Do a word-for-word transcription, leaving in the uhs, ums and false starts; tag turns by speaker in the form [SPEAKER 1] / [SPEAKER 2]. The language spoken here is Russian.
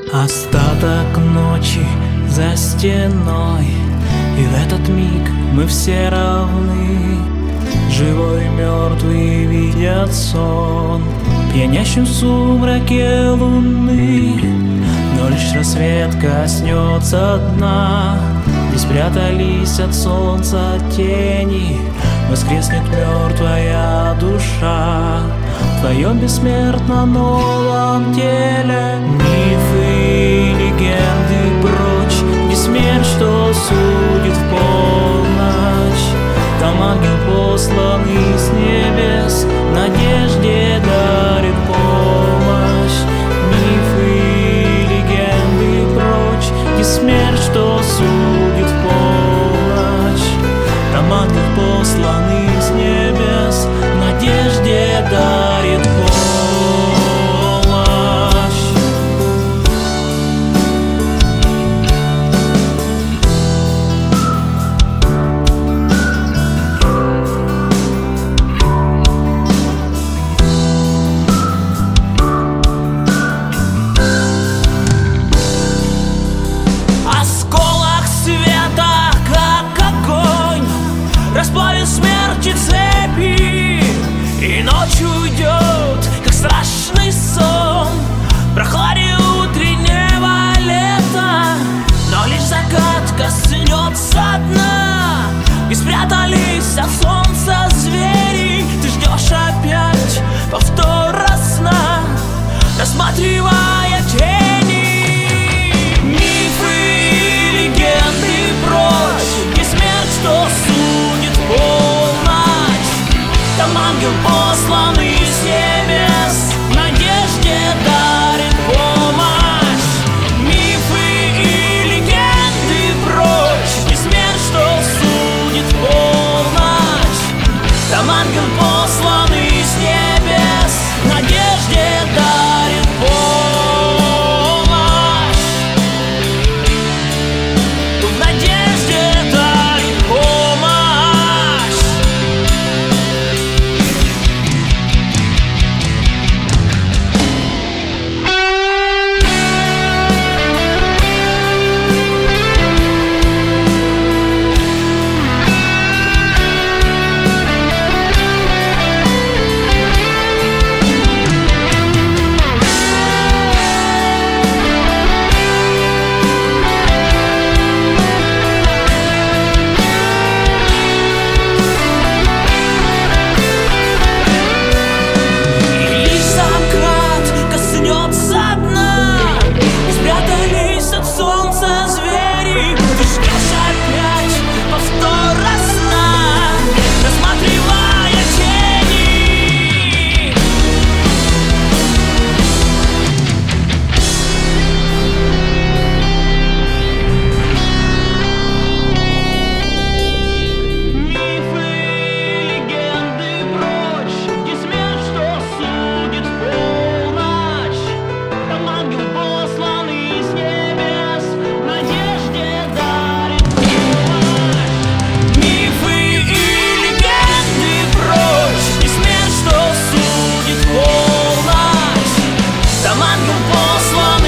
[SPEAKER 1] Остаток ночи за стеной, и в этот миг мы все равны. Живой и мертвый видят сон в пьянящем сумраке луны. Но лишь рассвет коснется дна, где спрятались от солнца тени. Воскреснет мертвая душа в твоем бессмертном новом теле. Мифы и легенды прочь, не смерть, что судит в полночь. Там ангел, посланный с небес, надежде дарит помощь. Мифы и легенды прочь, не смерть, что судит в полночь. Там ангел, посланный с небес, надежде дарит помощь.
[SPEAKER 2] Расплавит смерти цепи, и ночь уйдет, как страшный сон, в прохладе утреннего лета. Но лишь закат коснется дна, и спрятались от солнца звери. Ты ждешь опять повтора сна, рассматривая тени. Мифы и легенды прочь, не смерть, что судит полночь. Там ангел, посланный с небес, надежде дарит помощь. Мифы и легенды прочь, не смерть, что судит полночь. Там ангел, посланный с небес, надежде дарит помощь. В надежде дарит помощь. Там ангел, посланный